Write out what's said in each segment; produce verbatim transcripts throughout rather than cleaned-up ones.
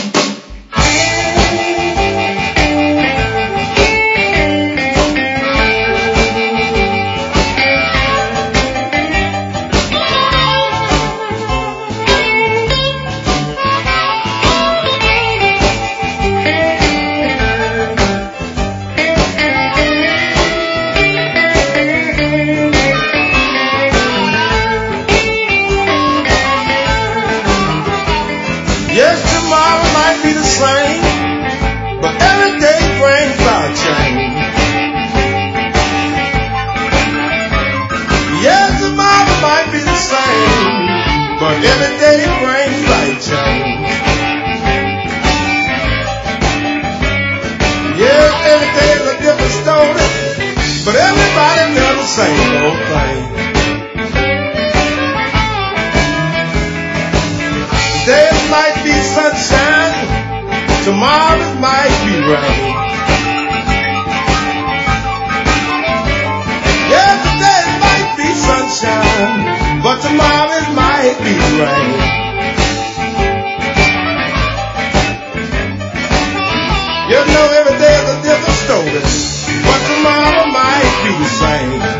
Yes, tomorrow might be the same, but every day brings about change. Yes, tomorrow might be the same, but every day brings about change. Yes, every day is a different story, but everybody does the same old thing. Today might be sunshine, tomorrow it might be rain. Yeah, today it might be sunshine, but tomorrow it might be rain. You know every day is a different story, but tomorrow might be the same.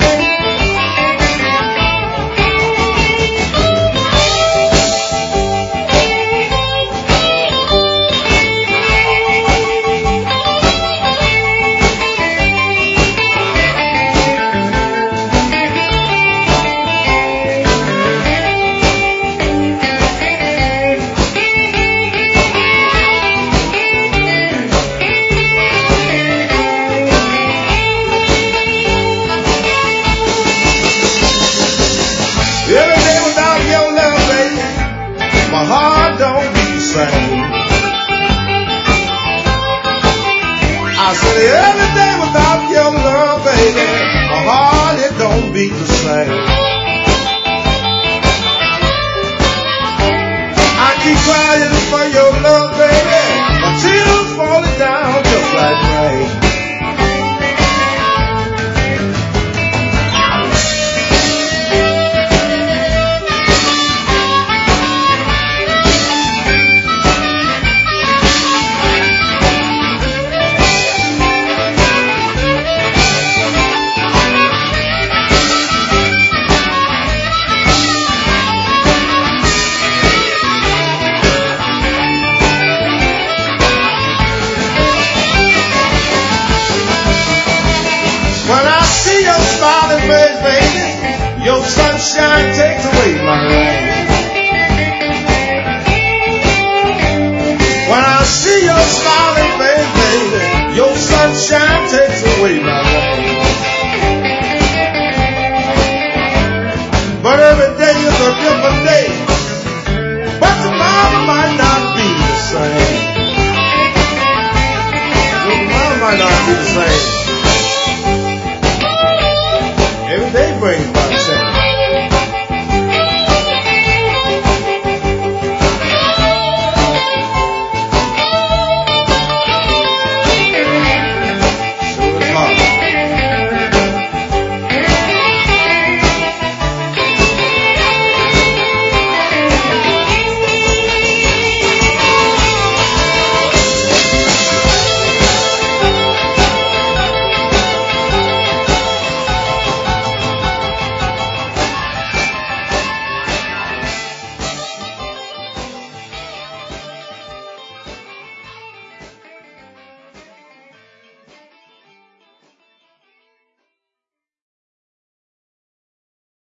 Every day without your love, baby, my heart don't beat the same. I said every day without your love, baby, my heart it don't beat the same. I keep crying for your love, baby, my tears falling down just like rain. When I see your smiling face, baby, your sunshine takes away my rain. When I see your smiling face, baby, your sunshine takes away my rain.